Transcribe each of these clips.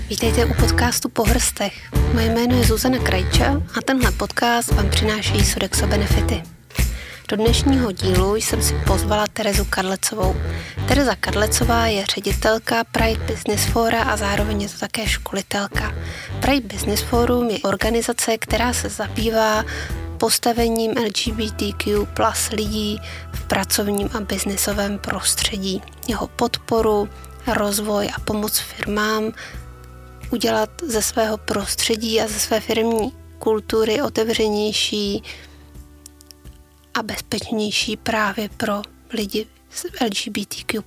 Vítejte u podcastu Po hrstech. Moje jméno je Zuzana Krajča a tenhle podcast vám přináší Sodexo Benefity. Do dnešního dílu jsem si pozvala Terezu Kadlecovou. Tereza Kadlecová je ředitelka Pride Business Fora a zároveň je to také školitelka. Pride Business Forum je organizace, která se zabývá postavením LGBTQ plus lidí v pracovním a biznisovém prostředí. Jeho podporu, rozvoj a pomoc firmám udělat ze svého prostředí a ze své firmní kultury otevřenější a bezpečnější právě pro lidi z LGBTQ+.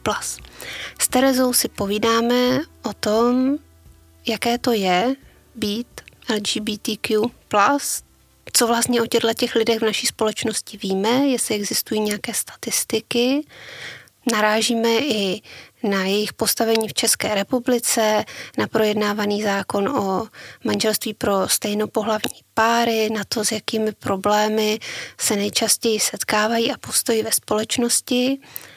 S Terezou si povídáme o tom, jaké to je být LGBTQ+, co vlastně o těch lidech v naší společnosti víme, jestli existují nějaké statistiky. Narážíme i na jejich postavení v České republice, na projednávaný zákon o manželství pro stejnopohlavní páry, na to, s jakými problémy se nejčastěji setkávají a postojí ve společnosti,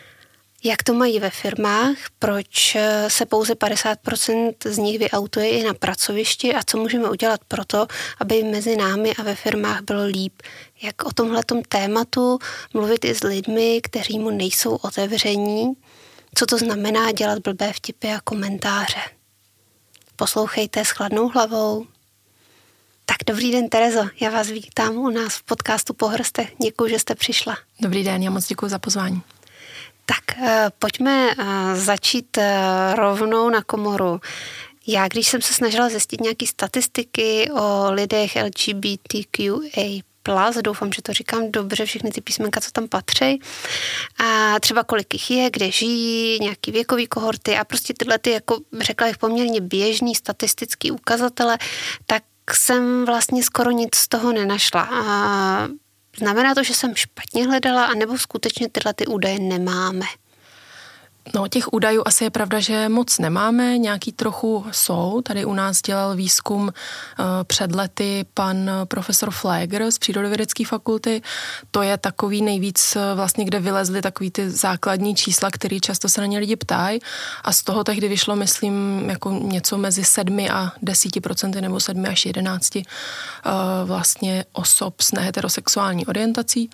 jak to mají ve firmách, proč se pouze 50% z nich vyautuje i na pracovišti a co můžeme udělat pro to, aby mezi námi a ve firmách bylo líp. Jak o tomhletom tématu mluvit i s lidmi, kteří mu nejsou otevření, co to znamená dělat blbé vtipy a komentáře. Poslouchejte s chladnou hlavou. Tak dobrý den, Terezo, já vás vítám u nás v podcastu Po hrstech. Děkuji, že jste přišla. Dobrý den, já moc děkuji za pozvání. Tak pojďme začít rovnou na komoru. Já, když jsem se snažila zjistit nějaké statistiky o lidech LGBTQA+, doufám, že to říkám dobře, všechny ty písmenka, co tam patří, a třeba kolik jich je, kde žijí, nějaký věkový kohorty a prostě tyhle ty, jako řekla bych, poměrně běžný statistický ukazatele, tak jsem vlastně skoro nic z toho nenašla. A znamená to, že jsem špatně hledala, anebo skutečně tyhle ty údaje nemáme? No, těch údajů asi je pravda, že moc nemáme, nějaký trochu jsou. Tady u nás dělal výzkum před lety pan profesor Flegr z Přírodovědecké fakulty. To je takový nejvíc vlastně, kde vylezly takový ty základní čísla, který často se na ně lidi ptají. A z toho tehdy vyšlo, myslím, jako něco mezi 7 a 10% nebo 7 až 11 vlastně osob s neheterosexuální orientací.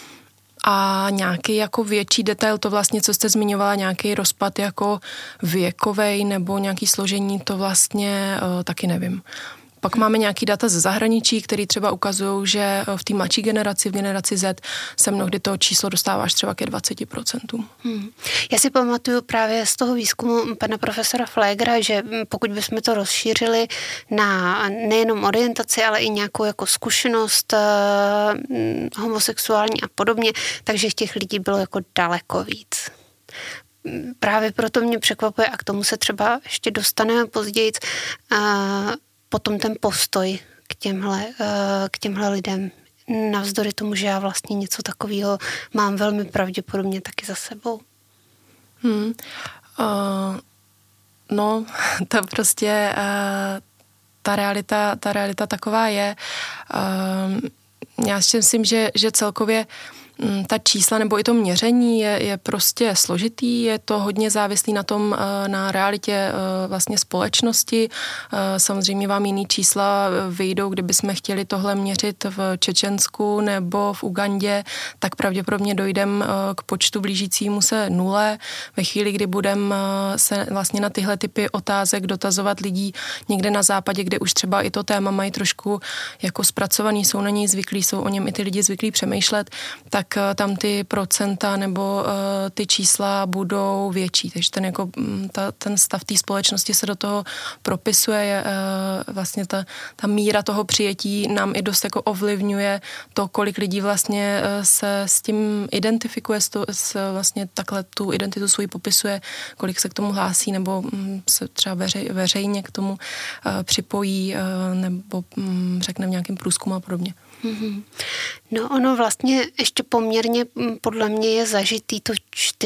A nějaký jako větší detail, to vlastně, co jste zmiňovala, nějaký rozpad jako věkovej nebo nějaký složení, to vlastně taky nevím. Pak máme nějaký data ze zahraničí, které třeba ukazují, že v té mladší generaci, v generaci Z, se mnohdy to číslo dostává až třeba ke 20%. Já si pamatuju právě z toho výzkumu pana profesora Flegra, že pokud bychom to rozšířili na nejenom orientaci, ale i nějakou jako zkušenost homosexuální a podobně, takže těch lidí bylo jako daleko víc. Právě proto mě překvapuje, a k tomu se třeba ještě dostaneme později, potom ten postoj k těmhle lidem. Navzdory tomu, že já vlastně něco takového mám velmi pravděpodobně taky za sebou. No, to prostě ta realita taková je. Já si myslím, že celkově ta čísla nebo i to měření je prostě složitý, je to hodně závislý na tom, na realitě vlastně společnosti. Samozřejmě vám jiný čísla vyjdou, kdybychom chtěli tohle měřit v Čečensku nebo v Ugandě, tak pravděpodobně dojdeme k počtu blížícímu se 0. Ve chvíli, kdy budeme se vlastně na tyhle typy otázek dotazovat lidí někde na západě, kde už třeba i to téma mají trošku jako zpracovaný, jsou na něj zvyklí, jsou o něm i ty lidi zvyklí přemýšlet, tak tam ty procenta nebo ty čísla budou větší. Takže ten stav té společnosti se do toho propisuje. Vlastně ta míra toho přijetí nám i dost jako ovlivňuje to, kolik lidí vlastně se s tím identifikuje, vlastně takhle tu identitu svůj popisuje, kolik se k tomu hlásí nebo se třeba veřejně k tomu připojí nebo řekne v nějakém průzkumu a podobně. No ono vlastně ještě poměrně podle mě je zažitý to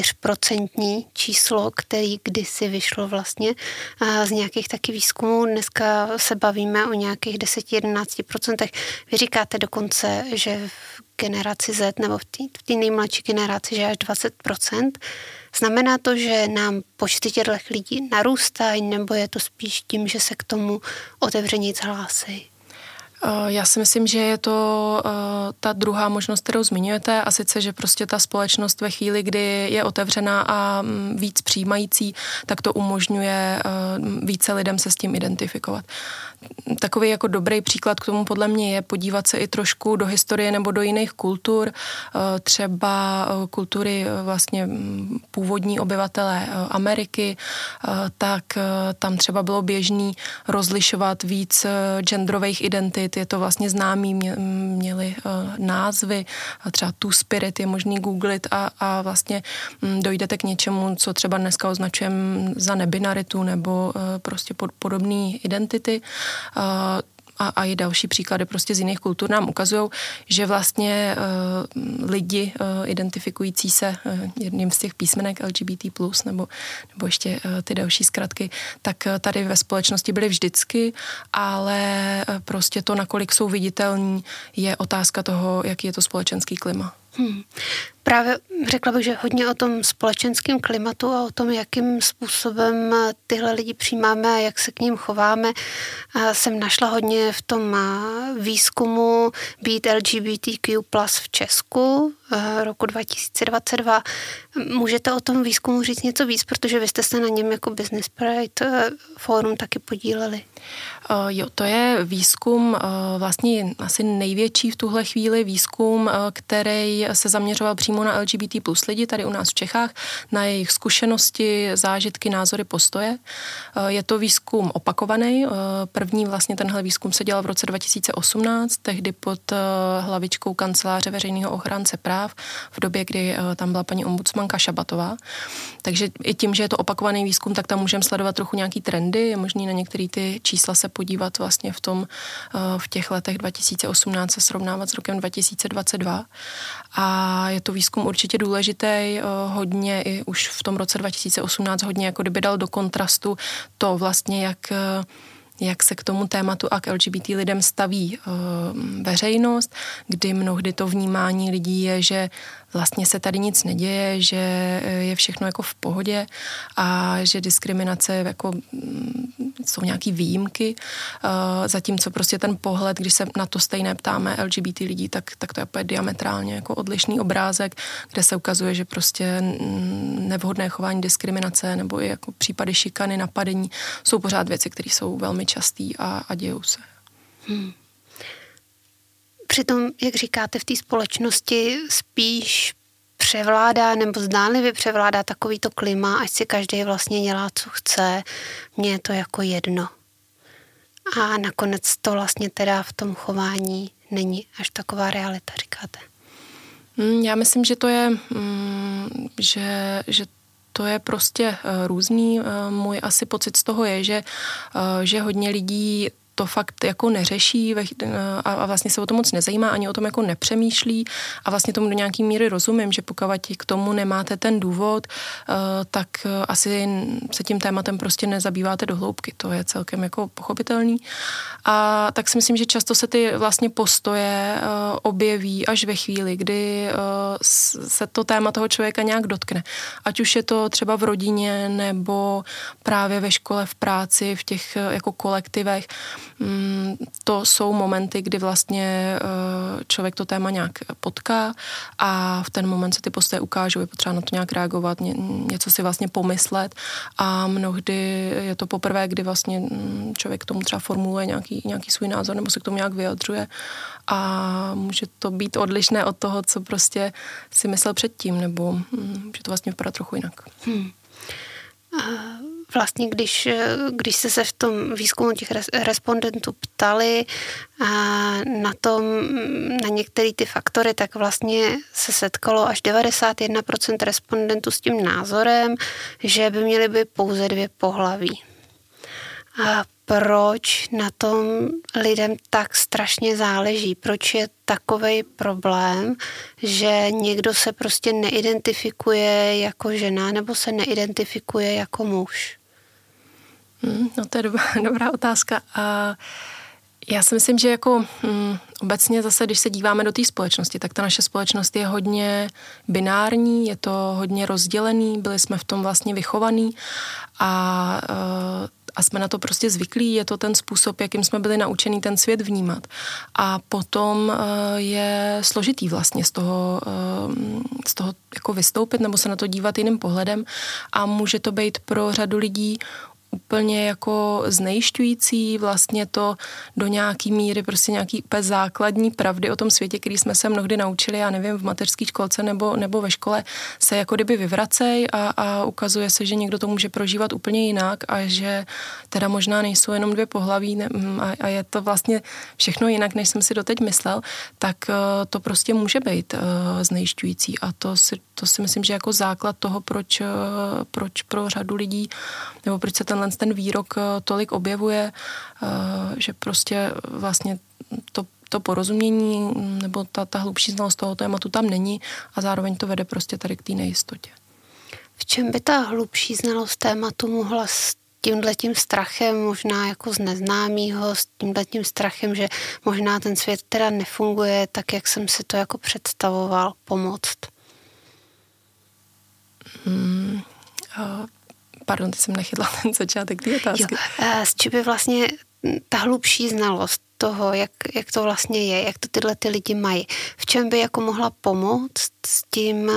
4% číslo, který kdysi vyšlo vlastně z nějakých taky výzkumů. Dneska se bavíme o nějakých 10-11%. Vy říkáte dokonce, že v generaci Z nebo v té nejmladší generaci, že až 20%. Znamená to, že nám počty těchto lidí narůstají, nebo je to spíš tím, že se k tomu otevřeně hlásí? Já si myslím, že je to ta druhá možnost, kterou zmiňujete, a sice, že prostě ta společnost ve chvíli, kdy je otevřená a víc přijímající, tak to umožňuje více lidem se s tím identifikovat. Takový jako dobrý příklad k tomu podle mě je podívat se i trošku do historie nebo do jiných kultur, třeba kultury vlastně původní obyvatelé Ameriky, tak tam třeba bylo běžný rozlišovat víc genderových identit, je to vlastně známý, měli názvy, třeba Two-Spirit je možný googlit a vlastně dojdete k něčemu, co třeba dneska označujeme za nebinaritu nebo prostě podobné identity. A i další příklady prostě z jiných kultur nám ukazují, že vlastně lidi identifikující se jedním z těch písmenek LGBT+, nebo ještě ty další zkratky, tak tady ve společnosti byly vždycky, ale prostě to, nakolik jsou viditelní, je otázka toho, jaký je to společenský klima. Právě řekla bych, že hodně o tom společenském klimatu a o tom, jakým způsobem tyhle lidi přijímáme a jak se k ním chováme, jsem našla hodně v tom výzkumu Být LGBTQ+ v Česku roku 2022. Můžete o tom výzkumu říct něco víc, protože vy jste se na něm jako Business Pride Forum taky podíleli. Jo, to je výzkum vlastně asi největší v tuhle chvíli výzkum, který se zaměřoval přímo na LGBT plus lidi tady u nás v Čechách, na jejich zkušenosti, zážitky, názory, postoje. Je to výzkum opakovaný. První vlastně tenhle výzkum se dělal v roce 2018, tehdy pod hlavičkou Kanceláře veřejného ochránce práv, v době, kdy tam byla paní ombudsmanka Šabatová. Takže i tím, že je to opakovaný výzkum, tak tam můžeme sledovat trochu nějaký trendy, je možný na některé ty čísla se podívat vlastně v těch letech 2018 se srovnávat s rokem 2022. A je to výzkum určitě důležitý, hodně i už v tom roce 2018 hodně jako kdyby dal do kontrastu to vlastně, jak se k tomu tématu a k LGBT lidem staví veřejnost, kdy mnohdy to vnímání lidí je, že vlastně se tady nic neděje, že je všechno jako v pohodě a že diskriminace jako jsou nějaký výjimky, zatímco prostě ten pohled, když se na to stejné ptáme LGBT lidí, tak to je opět diametrálně jako odlišný obrázek, kde se ukazuje, že prostě nevhodné chování, diskriminace nebo i jako případy šikany, napadení jsou pořád věci, které jsou velmi častý a dějou se. Přitom, jak říkáte, v té společnosti spíš převládá nebo zdánlivě převládá takovýto klima, ať si každý vlastně dělá, co chce, mně je to jako jedno. A nakonec to vlastně teda v tom chování není až taková realita, říkáte. Já myslím, že to je, že to je prostě různý. Můj asi pocit z toho je, že hodně lidí to fakt jako neřeší a vlastně se o to moc nezajímá, ani o tom jako nepřemýšlí a vlastně tomu do nějaký míry rozumím, že pokud k tomu nemáte ten důvod, tak asi se tím tématem prostě nezabýváte do hloubky. To je celkem jako pochopitelný. A tak si myslím, že často se ty vlastně postoje objeví až ve chvíli, kdy se to téma toho člověka nějak dotkne. Ať už je to třeba v rodině nebo právě ve škole, v práci, v těch jako kolektivech. To jsou momenty, kdy vlastně člověk to téma nějak potká a v ten moment se ty postoje ukážou, je potřeba na to nějak reagovat, něco si vlastně pomyslet a mnohdy je to poprvé, kdy vlastně člověk k tomu třeba formuluje nějaký svůj názor nebo se k tomu nějak vyjadřuje a může to být odlišné od toho, co prostě si myslel předtím, nebo může to vlastně vypadat trochu jinak. Vlastně, když se v tom výzkumu těch respondentů ptali na některé ty faktory, tak vlastně se setkalo až 91% respondentů s tím názorem, že by měly být pouze 2 pohlaví. A proč na tom lidem tak strašně záleží, proč je takovej problém, že někdo se prostě neidentifikuje jako žena nebo se neidentifikuje jako muž. No to je dobrá otázka. A já si myslím, že jako obecně zase, když se díváme do té společnosti, tak ta naše společnost je hodně binární, je to hodně rozdělený, byli jsme v tom vlastně vychovaný a jsme na to prostě zvyklí, je to ten způsob, jakým jsme byli naučený ten svět vnímat. A potom je složitý vlastně z toho jako vystoupit nebo se na to dívat jiným pohledem a může to být pro řadu lidí úplně jako znejišťující, vlastně to do nějaký míry, prostě nějaký úplně základní pravdy o tom světě, který jsme se mnohdy naučili, já nevím, v mateřské školce nebo ve škole, se jako kdyby vyvracej a ukazuje se, že někdo to může prožívat úplně jinak a že teda možná nejsou jenom dvě pohlaví a je to vlastně všechno jinak, než jsem si doteď myslel, tak to prostě může být znejišťující a to si myslím, že jako základ toho, proč pro řadu lidí, nebo proč se ten výrok tolik objevuje, že prostě vlastně to porozumění nebo ta hlubší znalost toho tématu tam není a zároveň to vede prostě tady k té nejistotě. V čem by ta hlubší znalost tématu mohla s tímhletím strachem, možná jako z neznámýho, s tímhletím strachem, že možná ten svět teda nefunguje tak, jak jsem si to jako představoval, pomoct? Pardon, teď jsem nechytla ten začátek té otázky. S čím by vlastně ta hlubší znalost toho, jak to vlastně je, jak to tyhle ty lidi mají, v čem by jako mohla pomoct s tím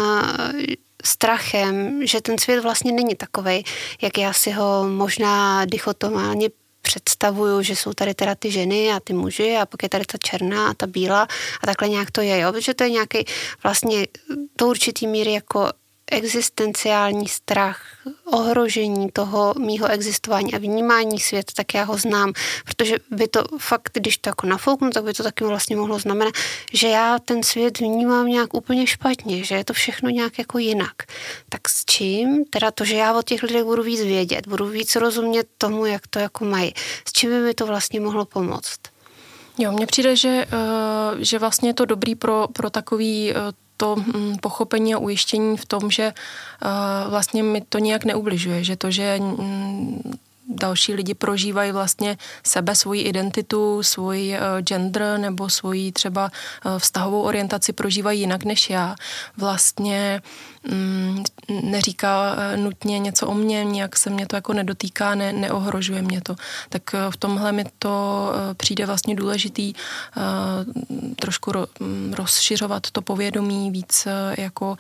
strachem, že ten svět vlastně není takovej, jak já si ho možná dichotomálně představuju, že jsou tady teda ty ženy a ty muži a pak je tady ta černá a ta bílá a takhle nějak to je, jo, protože to je nějaký vlastně do určitý míry jako existenciální strach, ohrožení toho mýho existování a vnímání světa, tak já ho znám, protože by to fakt, když to jako nafouknu, tak by to taky vlastně mohlo znamenat, že já ten svět vnímám nějak úplně špatně, že je to všechno nějak jako jinak. Tak s čím? Teda to, že já o těch lidech budu víc vědět, budu víc rozumět tomu, jak to jako mají. S čím by mi to vlastně mohlo pomoct? Jo, mně přijde, že vlastně je to dobrý pro takový to pochopení a ujištění v tom, že vlastně mi to nějak neubližuje, že to, že další lidi prožívají vlastně sebe, svoji identitu, svůj gender nebo svoji třeba vztahovou orientaci prožívají jinak než já. Vlastně neříká nutně něco o mně, nějak se mě to jako nedotýká, neohrožuje mě to. Tak v tomhle mi to přijde vlastně důležitý trošku rozšiřovat to povědomí, víc jako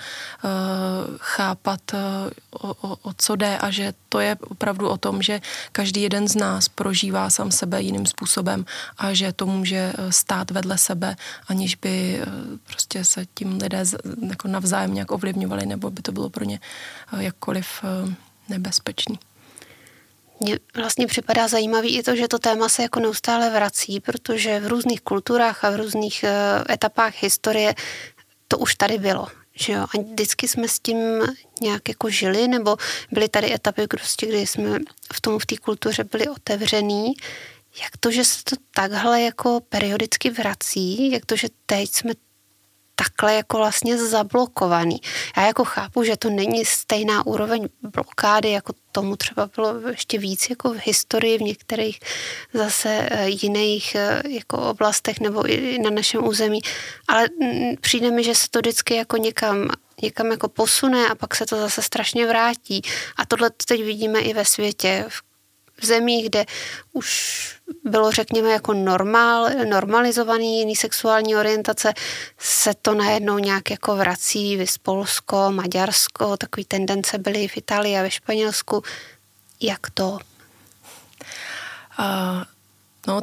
chápat, o co jde a že to je opravdu o tom, že každý jeden z nás prožívá sám sebe jiným způsobem a že to může stát vedle sebe, aniž by prostě se tím lidé jako navzájem nějak ovlivňovali, nebo by to bylo pro ně jakkoliv nebezpečný. Mně vlastně připadá zajímavý i to, že to téma se jako neustále vrací, protože v různých kulturách a v různých etapách historie to už tady bylo. Že jo? A vždycky jsme s tím nějak jako žili, nebo byly tady etapy, kdy jsme v té kultuře byli otevřený. Jak to, že se to takhle jako periodicky vrací, jak to, že teď jsme takhle jako vlastně zablokovaný. Já jako chápu, že to není stejná úroveň blokády, jako tomu třeba bylo ještě víc jako v historii, v některých zase jiných jako oblastech nebo i na našem území, ale přijde mi, že se to vždycky jako někam jako posune a pak se to zase strašně vrátí. A tohle teď vidíme i ve světě, v zemích, kde už bylo, řekněme, jako normalizovaný jiný sexuální orientace, se to najednou nějak jako vrací, viz Polsko, Maďarsko, takový tendence byly v Itálii a ve Španělsku. Jak to? No, ten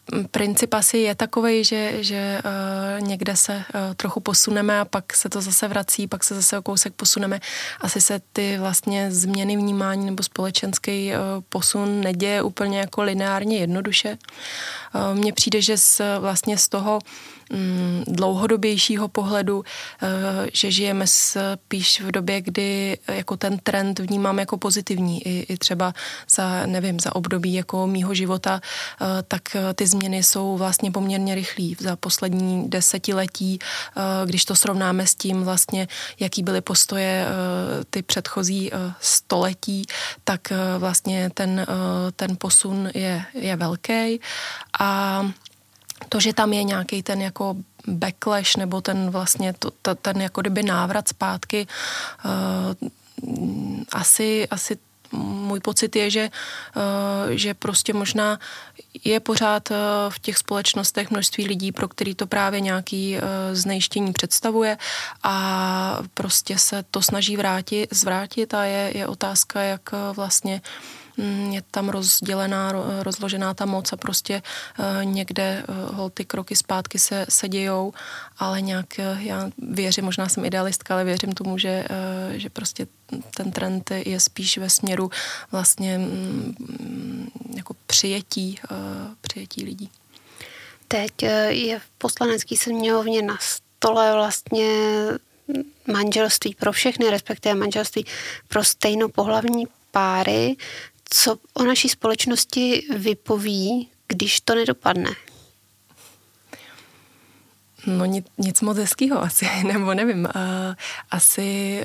princip asi je takovej, že někde se trochu posuneme a pak se to zase vrací, pak se zase o kousek posuneme. Asi se ty vlastně změny vnímání nebo společenský posun neděje úplně jako lineárně jednoduše. Mně přijde, že vlastně z toho dlouhodobějšího pohledu, že žijeme spíš v době, kdy jako ten trend vnímám jako pozitivní. I třeba za období jako mýho života, tak ty změny jsou vlastně poměrně rychlý. Za poslední desetiletí, když to srovnáme s tím vlastně, jaký byly postoje ty předchozí století, tak vlastně ten posun je velký. A to, že tam je nějaký ten jako backlash nebo ten vlastně ten jako kdyby návrat zpátky, asi můj pocit je, že prostě možná je pořád v těch společnostech množství lidí, pro který to právě nějaký znejštění představuje a prostě se to snaží zvrátit a je otázka, jak vlastně je tam rozložená ta moc a prostě někde ty kroky zpátky se dějou, ale nějak já věřím, možná jsem idealistka, ale věřím tomu, že prostě ten trend je spíš ve směru vlastně jako přijetí lidí. Teď je v Poslanecké sněmovně na stole vlastně manželství pro všechny, respektive manželství pro stejnopohlavní páry. Co o naší společnosti vypoví, když to nedopadne? No nic moc hezkýho asi, nebo nevím. Asi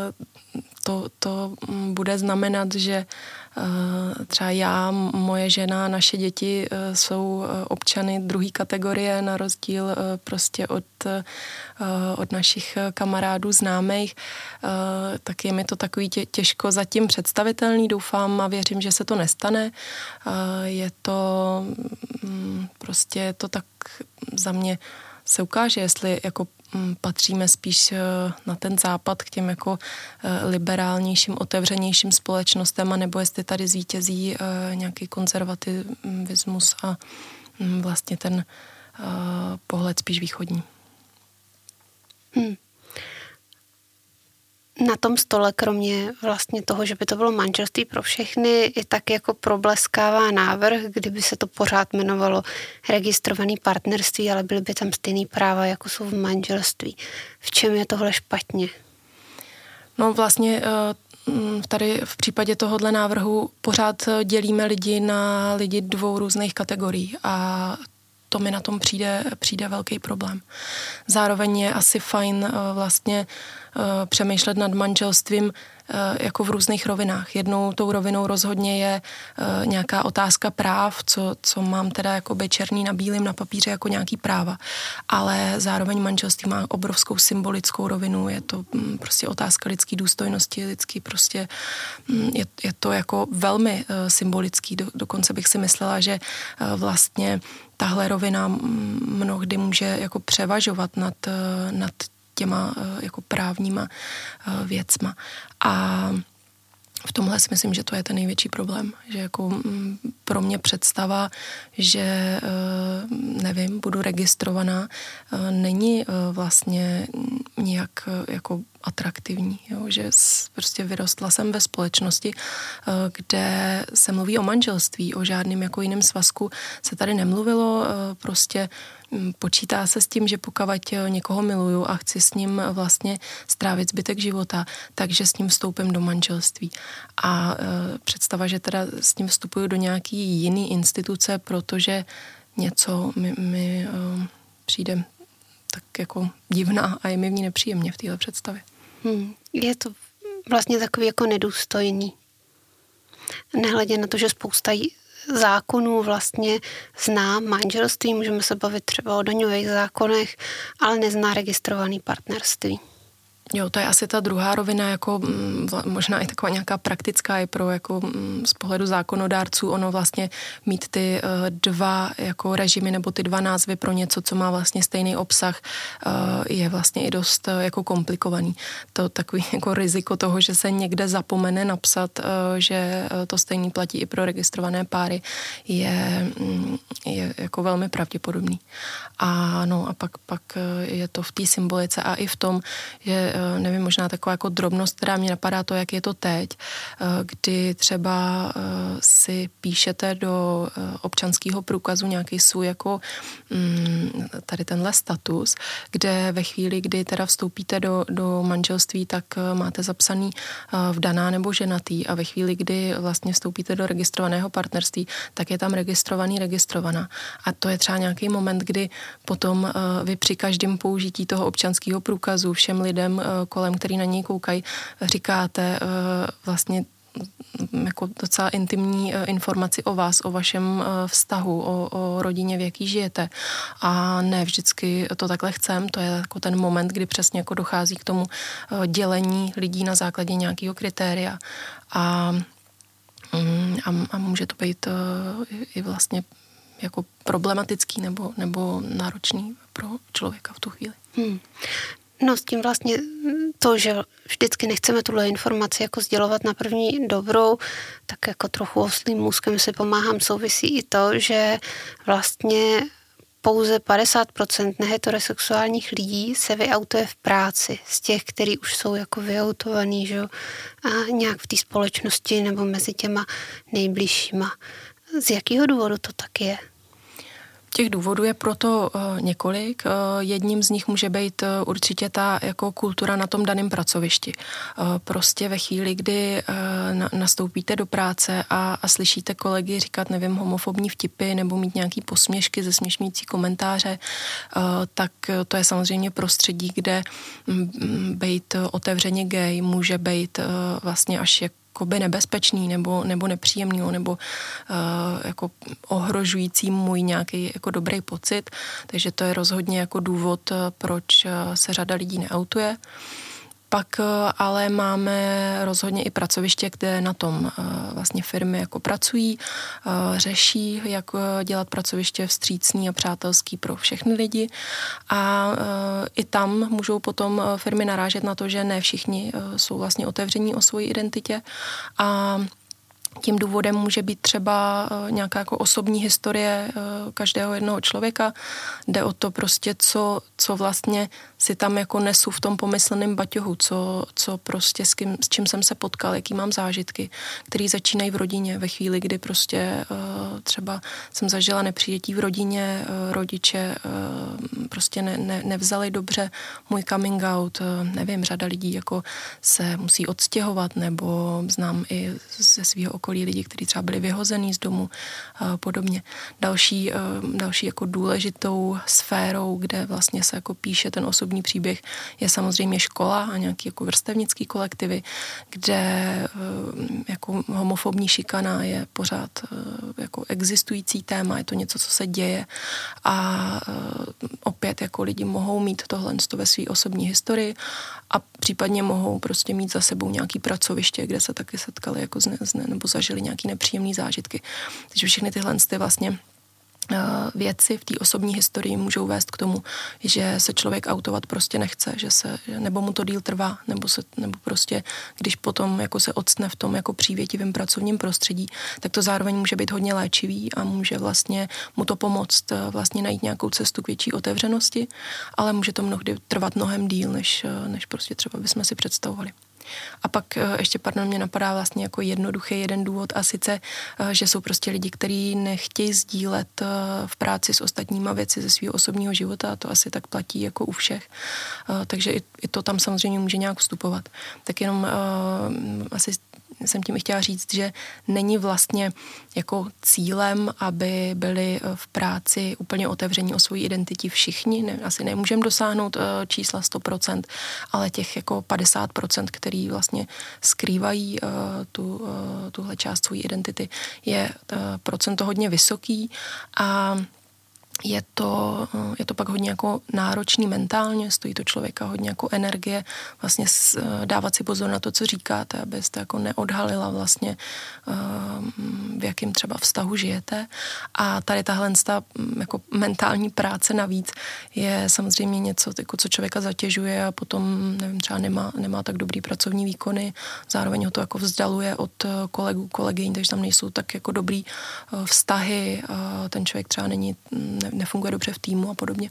to bude znamenat, že třeba já, moje žena, naše děti jsou občany druhé kategorie na rozdíl prostě od našich kamarádů, známých. Tak je mi to takový těžko zatím představitelný, doufám a věřím, že se to nestane. Je to prostě to tak za mě se ukáže, jestli jako patříme spíš na ten západ k těm jako liberálnějším, otevřenějším společnostem, anebo jestli tady zvítězí nějaký konzervativismus a vlastně ten pohled spíš východní. Na tom stole, kromě vlastně toho, že by to bylo manželství pro všechny, i tak jako probleskává návrh, kdyby se to pořád jmenovalo registrovaný partnerství, ale byly by tam stejný práva, jako jsou v manželství. V čem je tohle špatně? No vlastně tady v případě tohohle návrhu pořád dělíme lidi na lidi dvou různých kategorií a to mi na tom přijde velký problém. Zároveň je asi fajn vlastně přemýšlet nad manželstvím jako v různých rovinách. Jednou tou rovinou rozhodně je nějaká otázka práv, co mám teda jakoby černý na bílým na papíře jako nějaký práva. Ale zároveň manželství má obrovskou symbolickou rovinu. Je to prostě otázka lidské důstojnosti, prostě je to jako velmi symbolický. Dokonce bych si myslela, že vlastně tahle rovina mnohdy může jako převažovat nad těma jako právníma věcma. A v tomhle si myslím, že to je ten největší problém. Že jako pro mě představa, že nevím, budu registrovaná, není vlastně nijak jako atraktivní. Jo? Že prostě vyrostla jsem ve společnosti, kde se mluví o manželství, o žádným jako jiném svazku se tady nemluvilo, prostě počítá se s tím, že pokud někoho miluju a chci s ním vlastně strávit zbytek života, takže s ním vstoupím do manželství. A představa, že teda s ním vstupuju do nějaký jiný instituce, protože něco mi přijde tak jako divná a je mi v ní nepříjemně v téhle představě. Je to vlastně takový jako nedůstojný. Nehledě na to, že spousta zákonů vlastně zná manželství, můžeme se bavit třeba o daňových zákonech, ale nezná registrovaný partnerství. Jo, to je asi ta druhá rovina, jako možná i taková nějaká praktická i pro jako z pohledu zákonodárců, ono vlastně mít ty dva jako režimy nebo ty dva názvy pro něco, co má vlastně stejný obsah, je vlastně i dost jako komplikovaný. To takový jako riziko toho, že se někde zapomene napsat, že to stejný platí i pro registrované páry, je jako velmi pravděpodobný. A no a pak je to v té symbolice a i v tom, že nevím, možná taková jako drobnost, která mě napadá to, jak je to teď, kdy třeba si píšete do občanského průkazu nějaký svůj jako tady tenhle status, kde ve chvíli, kdy teda vstoupíte do manželství, tak máte zapsaný vdaná nebo ženatý a ve chvíli, kdy vlastně vstoupíte do registrovaného partnerství, tak je tam registrovaná. A to je třeba nějaký moment, kdy potom vy při každém použití toho občanského průkazu všem lidem kolem, který na něj koukají, říkáte vlastně jako docela intimní informaci o vás, o vašem vztahu, o rodině, v jaký žijete. A ne vždycky to takhle chcem, to je jako ten moment, kdy přesně jako dochází k tomu dělení lidí na základě nějakého kritéria. A může to být i vlastně jako problematický nebo náročný pro člověka v tu chvíli. No s tím vlastně to, že vždycky nechceme tuhle informaci jako sdělovat na první dobrou, tak jako trochu oslým můzkem si pomáhám, souvisí i to, že vlastně pouze 50% neheterosexuálních lidí se vyautuje v práci z těch, kteří už jsou jako vyautovaný, že jo, a nějak v té společnosti nebo mezi těma nejbližšíma. Z jakého důvodu to tak je? Těch důvodů je proto několik. Jedním z nich může být určitě ta jako kultura na tom daném pracovišti. Prostě ve chvíli, kdy nastoupíte do práce a slyšíte kolegy říkat, nevím, homofobní vtipy nebo mít nějaký posměšky, zesměšňující komentáře, tak to je samozřejmě prostředí, kde být otevřeně gay může být vlastně až jakoby nebezpečný nebo nepříjemný, nebo jako ohrožující můj nějaký jako dobrý pocit. Takže to je rozhodně jako důvod, proč se řada lidí neautuje. Pak ale máme rozhodně i pracoviště, kde na tom vlastně firmy jako pracují, řeší, jak dělat pracoviště vstřícný a přátelský pro všechny lidi. A i tam můžou potom firmy narážet na to, že ne všichni jsou vlastně otevření o svoji identitě a tím důvodem může být třeba nějaká jako osobní historie každého jednoho člověka. Jde o to prostě, co vlastně si tam jako nesu v tom pomysleném baťohu, co prostě s čím jsem se potkal, jaký mám zážitky, který začínají v rodině ve chvíli, kdy prostě třeba jsem zažila nepřijetí v rodině, rodiče prostě nevzali dobře můj coming out, nevím, řada lidí jako se musí odstěhovat, nebo znám i ze svého okolí lidi, kteří třeba byli vyhozený z domu, podobně. Další jako důležitou sférou, kde vlastně se jako píše ten osobní příběh, je samozřejmě škola a nějaký jako vrstevnický kolektivy, kde jako homofobní šikana je pořád jako existující téma, je to něco, co se děje a opět jako lidi mohou mít tohle ve své osobní historii a případně mohou prostě mít za sebou nějaký pracoviště, kde se taky setkali jako nebo zažili nějaký nepříjemný zážitky. Takže všechny tyhle vlastně věci v té osobní historii můžou vést k tomu, že se člověk autovat prostě nechce, nebo mu to díl trvá, nebo prostě, když potom jako se octne v tom jako přívětivém pracovním prostředí, tak to zároveň může být hodně léčivý a může vlastně mu to pomoct vlastně najít nějakou cestu k větší otevřenosti, ale může to mnohdy trvat mnohem díl, než prostě třeba bychom si představovali. A pak ještě, mě napadá vlastně jako jednoduchý jeden důvod a sice, že jsou prostě lidi, kteří nechtějí sdílet v práci s ostatníma věci ze svého osobního života a to asi tak platí jako u všech. Takže i to tam samozřejmě může nějak vstupovat. Tak jenom asi jsem tím i chtěla říct, že není vlastně jako cílem, aby byli v práci úplně otevření o svoji identitě všichni. Asi nemůžeme dosáhnout čísla 100%, ale těch jako 50%, který vlastně skrývají tuhle část svojí identity, je procento hodně vysoký a je to pak hodně jako náročný mentálně, stojí to člověka hodně jako energie, vlastně dávat si pozor na to, co říkáte, abyste jako neodhalila vlastně, v jakém třeba vztahu žijete. A tady tahle jako mentální práce navíc je samozřejmě něco, jako co člověka zatěžuje a potom, nevím, třeba nemá tak dobrý pracovní výkony, zároveň ho to jako vzdaluje od kolegů, kolegyň, takže tam nejsou tak jako dobrý vztahy, ten člověk třeba nefunguje dobře v týmu a podobně.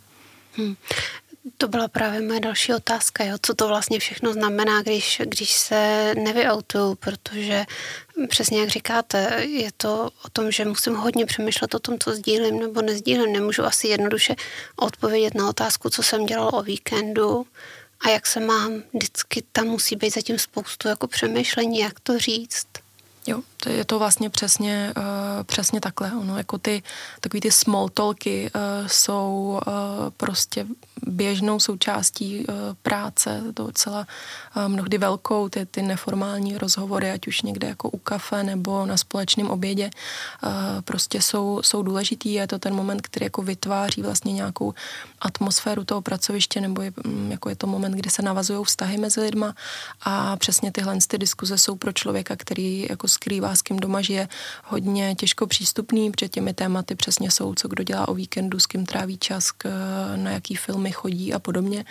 To byla právě moje další otázka, jo? Co to vlastně všechno znamená, když se nevyautuju, protože přesně jak říkáte, je to o tom, že musím hodně přemýšlet o tom, co sdílím nebo nezdílím. Nemůžu asi jednoduše odpovědět na otázku, co jsem dělal o víkendu a jak se mám. Vždycky tam musí být zatím spoustu jako přemýšlení, jak to říct. Jo, je to vlastně přesně takhle. Ono, jako takový ty small talky jsou prostě běžnou součástí práce, to docela mnohdy velkou, ty neformální rozhovory, ať už někde jako u kafe nebo na společném obědě, prostě jsou důležitý. Je to ten moment, který jako vytváří vlastně nějakou atmosféru toho pracoviště, nebo je to moment, kdy se navazují vztahy mezi lidma a přesně tyhle ty diskuze jsou pro člověka, který jako skrývá, s kým doma žije, hodně těžko přístupný, protože těmi tématy přesně jsou, co kdo dělá o víkendu, s kým tráví čas, na jaký filmy chodí a podobně.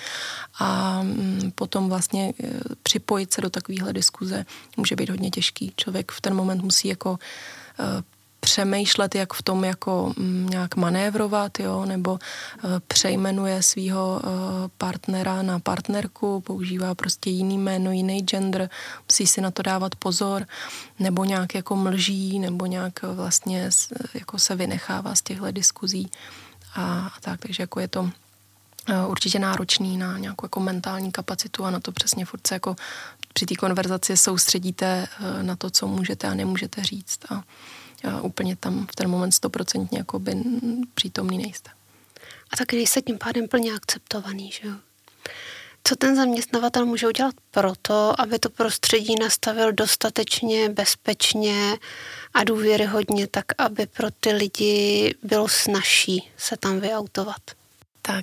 A potom vlastně připojit se do takovéhle diskuze může být hodně těžký. Člověk v ten moment musí jako přemýšlet, jak v tom jako nějak manévrovat, jo, nebo přejmenuje svého partnera na partnerku, používá prostě jiný jméno, jiný gender, musí si na to dávat pozor, nebo nějak jako mlží, nebo nějak vlastně jako se vynechává z těchto diskuzí a tak, takže jako je to určitě náročný na nějakou jako mentální kapacitu a na to přesně furt se jako při té konverzaci soustředíte na to, co můžete a nemůžete říct a úplně tam v ten moment 100% jakoby přítomný nejste. A taky nejste tím pádem plně akceptovaný, že jo? Co ten zaměstnavatel může udělat proto, aby to prostředí nastavil dostatečně bezpečně a důvěryhodně, tak aby pro ty lidi bylo snazší se tam vyautovat? Tak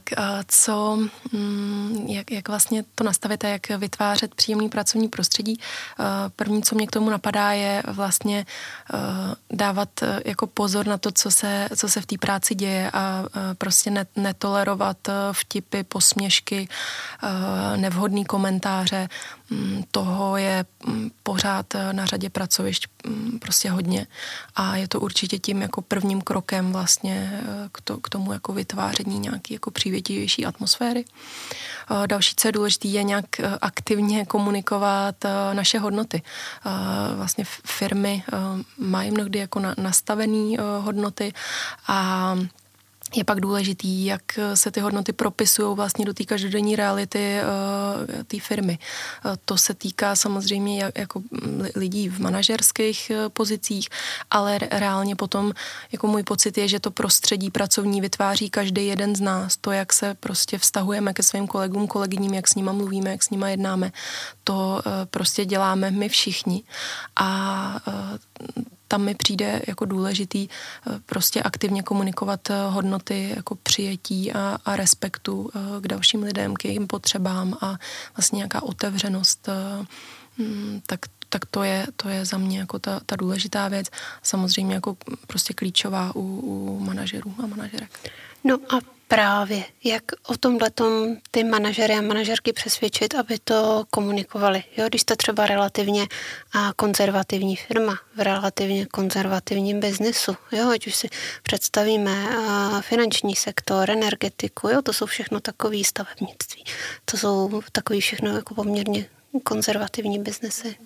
jak vlastně to nastavit a jak vytvářet příjemný pracovní prostředí? První, co mě k tomu napadá, je vlastně dávat jako pozor na to, co se v té práci děje a prostě netolerovat vtipy, posměšky, nevhodný komentáře. Toho je pořád na řadě pracovišť prostě hodně a je to určitě tím jako prvním krokem vlastně k tomu jako vytváření nějaký jako přívětivější atmosféry. Další, co je důležité, je nějak aktivně komunikovat naše hodnoty. Vlastně firmy mají mnohdy jako nastavené hodnoty a je pak důležitý, jak se ty hodnoty propisují vlastně do té každodenní reality té firmy. To se týká samozřejmě jako lidí v manažerských pozicích, ale reálně potom jako můj pocit je, že to prostředí pracovní vytváří každý jeden z nás. To, jak se prostě vztahujeme ke svým kolegům, kolegyním, jak s nima mluvíme, jak s nima jednáme, to prostě děláme my všichni. A tam mi přijde jako důležitý prostě aktivně komunikovat hodnoty jako přijetí a respektu k dalším lidem, k jejím potřebám a vlastně nějaká otevřenost, tak to je za mě jako ta důležitá věc. Samozřejmě jako prostě klíčová u manažerů a manažerek. No a právě, jak o tomhletom ty manažery a manažerky přesvědčit, aby to komunikovali. Jo, když jste třeba relativně konzervativní firma v relativně konzervativním biznesu, jo, ať už si představíme finanční sektor, energetiku, jo, to jsou všechno takový stavebnictví. To jsou takový všechno jako poměrně konzervativní biznesy.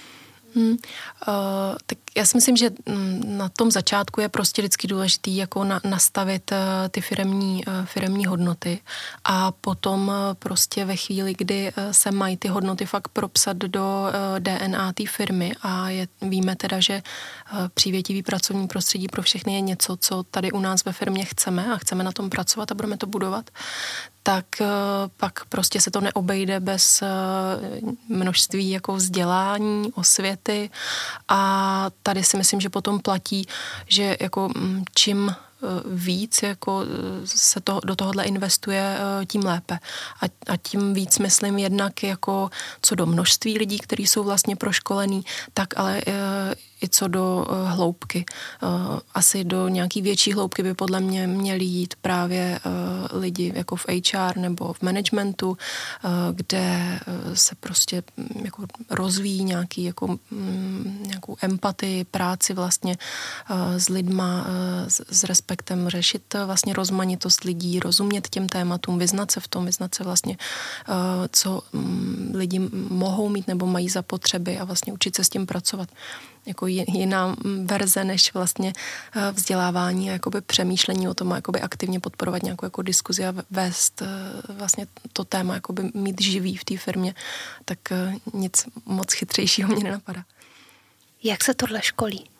Tak já si myslím, že na tom začátku je prostě vždycky důležitý jako nastavit ty firemní hodnoty a potom prostě ve chvíli, kdy se mají ty hodnoty fakt propsat do DNA té firmy a víme teda, že přívětivý pracovní prostředí pro všechny je něco, co tady u nás ve firmě chceme a chceme na tom pracovat a budeme to budovat, tak pak prostě se to neobejde bez množství jako vzdělání, osvěty a tady si myslím, že potom platí, že jako čím víc jako se do tohohle investuje, tím lépe. A tím víc myslím jednak jako co do množství lidí, kteří jsou vlastně proškolení, tak ale i co do hloubky. Asi do nějaký větší hloubky by podle mě měli jít právě lidi jako v HR nebo v managementu, kde se prostě jako rozvíjí nějakou empatii, práci vlastně s lidma, s respektem, řešit vlastně rozmanitost lidí, rozumět těm tématům, vyznat se v tom, vyznat se vlastně, co lidi mohou mít nebo mají za potřeby a vlastně učit se s tím pracovat. Jako jiná verze než vlastně vzdělávání a jakoby přemýšlení o tom a jakoby aktivně podporovat nějakou jako diskuzi a vést vlastně to téma, jakoby mít živý v té firmě, tak nic moc chytřejšího mě nenapadá. Jak se tohle školí?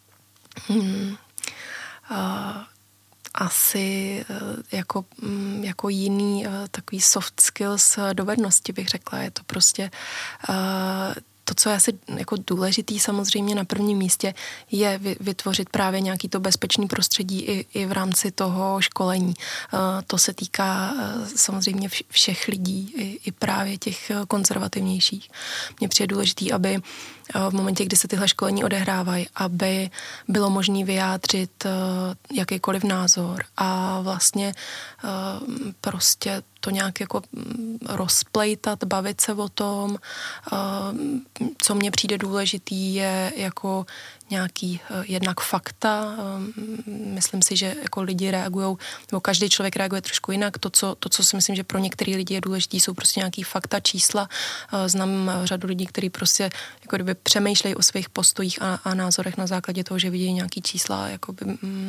Asi jako jiný takový soft skills dovednosti bych řekla. Je to prostě to, co je asi jako důležitý samozřejmě na prvním místě, je vytvořit právě nějaký to bezpečný prostředí i v rámci toho školení. To se týká samozřejmě všech lidí, i právě těch konzervativnějších. Mně přijde důležitý, aby v momentě, kdy se tyhle školení odehrávají, aby bylo možné vyjádřit jakýkoliv názor a vlastně prostě to nějak jako rozplejtat, bavit se o tom. Co mně přijde důležitý, je jako nějaký jednak fakta. Myslím si, že jako lidi reagujou, nebo každý člověk reaguje trošku jinak. To, co si myslím, že pro některé lidi je důležité, jsou prostě nějaký fakta, čísla. Znám řadu lidí, kteří prostě jako kdyby přemýšlejí o svých postojích a názorech na základě toho, že vidí nějaký čísla, jakoby,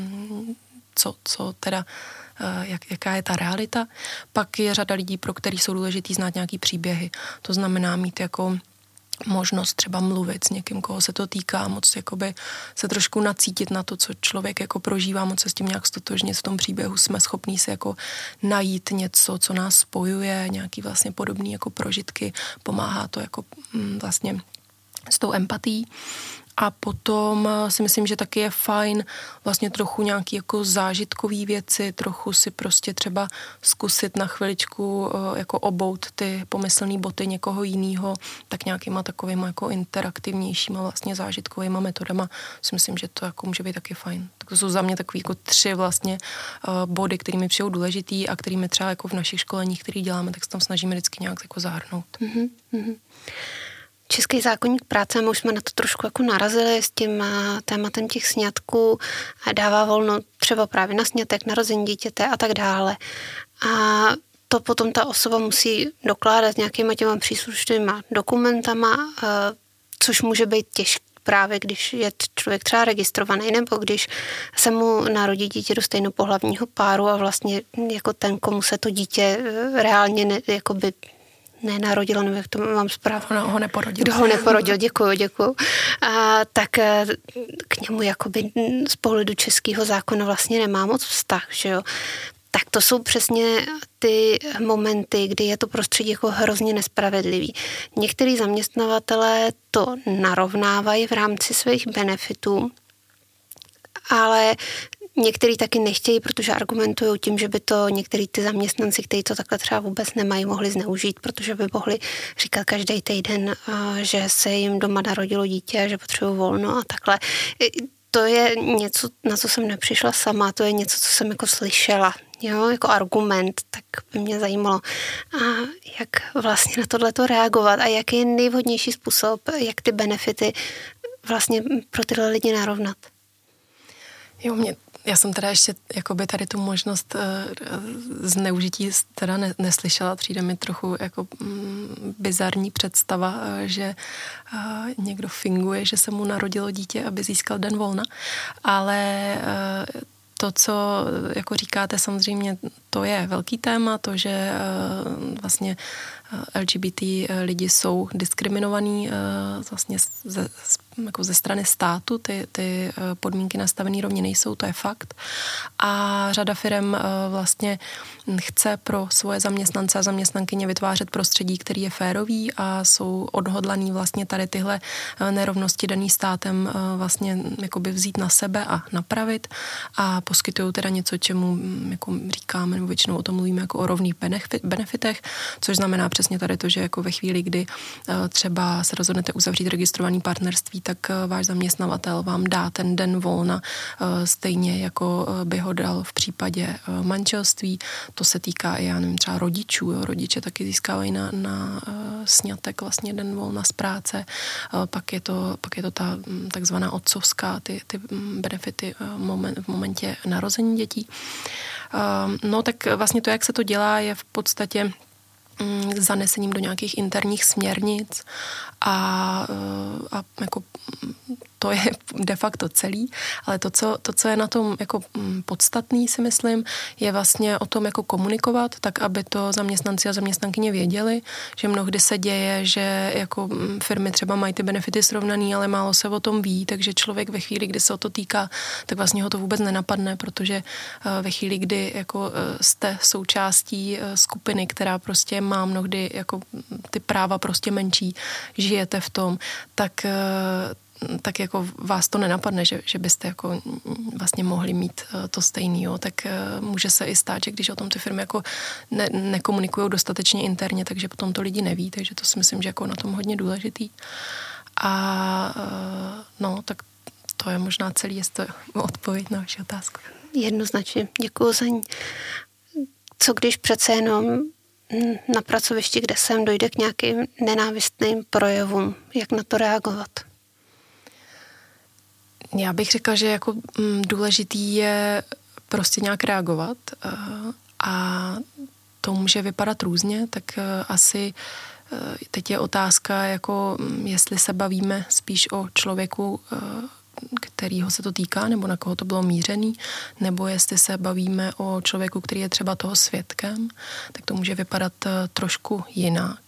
co teda, jaká je ta realita. Pak je řada lidí, pro který jsou důležitý znát nějaký příběhy. To znamená mít jako možnost třeba mluvit s někým, koho se to týká, moc jakoby se trošku nacítit na to, co člověk jako prožívá, moc se s tím nějak stotožnit v tom příběhu. Jsme schopní si jako najít něco, co nás spojuje, nějaký vlastně podobný jako prožitky. Pomáhá to jako vlastně s tou empatií. A potom si myslím, že taky je fajn vlastně trochu nějaký jako zážitkový věci, trochu si prostě třeba zkusit na chviličku jako obout ty pomyslný boty někoho jiného, tak nějakýma takovýma jako interaktivnějšíma vlastně zážitkovýma metodama. Si myslím, že to jako může být taky fajn. Tak to jsou za mě takový jako 3 vlastně body, které mi přijou důležitý a kterými třeba jako v našich školeních, které děláme, tak se tam snažíme vždycky nějak jako zahrnout. Mm-hmm. Český zákoník práce, my už jsme na to trošku jako narazili s tím tématem těch sňatků a dává volno třeba právě na sňatek, narození dítěte a tak dále. A to potom ta osoba musí dokládat nějakýma těma příslušnýma dokumentama, což může být těžké právě, když je člověk třeba registrovaný, nebo když se mu narodí dítě do stejnopohlavního páru a vlastně jako ten, komu se to dítě reálně jakoby nenarodilo, nebo jak to mám zprávu. Kdo ho neporodil. Kdo ho neporodil, děkuju. Tak k němu jakoby z pohledu českého zákona vlastně nemá moc vztah, že jo. Tak to jsou přesně ty momenty, kdy je to prostředí jako hrozně nespravedlivý. Některý zaměstnavatelé to narovnávají v rámci svých benefitů, ale některý taky nechtějí, protože argumentují tím, že by to některý ty zaměstnanci, kteří to takhle třeba vůbec nemají, mohli zneužít, protože by mohli říkat každý týden, že se jim doma narodilo dítě a že potřebují volno a takhle. To je něco, na co jsem nepřišla sama, to je něco, co jsem jako slyšela, jo, jako argument, tak by mě zajímalo, jak vlastně na tohleto reagovat a jaký je nejvhodnější způsob, jak ty benefity vlastně pro tyhle lidi narovnat. Jo, já jsem teda ještě jakoby tady tu možnost zneužití teda neslyšela. Přijde mi trochu jako bizarní představa, že někdo finguje, že se mu narodilo dítě, aby získal den volna. Ale to, co jako říkáte, samozřejmě to je velký téma, to, že vlastně LGBT lidi jsou diskriminovaní vlastně jako ze strany státu ty podmínky nastavené rovně nejsou, to je fakt. A řada firem vlastně chce pro svoje zaměstnance a zaměstnankyně vytvářet prostředí, který je férový a jsou odhodlaný vlastně tady tyhle nerovnosti daný státem vlastně jakoby vzít na sebe a napravit a poskytují teda něco, čemu jako říkáme, nebo většinou o tom mluvíme jako o rovných benefitech, což znamená přesně tady to, že jako ve chvíli, kdy třeba se rozhodnete uzavřít registrovaný partnerství, tak váš zaměstnavatel vám dá ten den volna stejně jako by ho dal v případě manželství. To se týká i, já nevím, třeba rodičů. Jo. Rodiče taky získávají na sňatek vlastně den volna z práce. Pak je to ta takzvaná otcovská, ty benefity v momentě narození dětí. No tak vlastně to, jak se to dělá, je v podstatě zanesením do nějakých interních směrnic a jako to je de facto celý, ale to, co je na tom jako podstatný, si myslím, je vlastně o tom jako komunikovat, tak aby to zaměstnanci a zaměstnankyně věděli, že mnohdy se děje, že jako firmy třeba mají ty benefity srovnaný, ale málo se o tom ví, takže člověk ve chvíli, kdy se o to týká, tak vlastně ho to vůbec nenapadne, protože ve chvíli, kdy jako jste součástí skupiny, která prostě má mnohdy jako ty práva prostě menší, žijete v tom, tak jako vás to nenapadne, že byste jako vlastně mohli mít to stejný, jo. Tak může se i stát, že když o tom ty firmy jako nekomunikují dostatečně interně, takže potom to lidi neví, takže to si myslím, že jako na tom hodně důležitý. A no, tak to je možná celý, jestli to odpověď na vaši otázku. Jednoznačně, děkuju za ní. Co když přece jenom na pracovišti, kde jsem, dojde k nějakým nenávistným projevům? Jak na to reagovat? Já bych řekla, že jako důležitý je prostě nějak reagovat a to může vypadat různě, tak asi teď je otázka, jako jestli se bavíme spíš o člověku, kterýho se to týká, nebo na koho to bylo mířený, nebo jestli se bavíme o člověku, který je třeba toho svědkem, tak to může vypadat trošku jinak.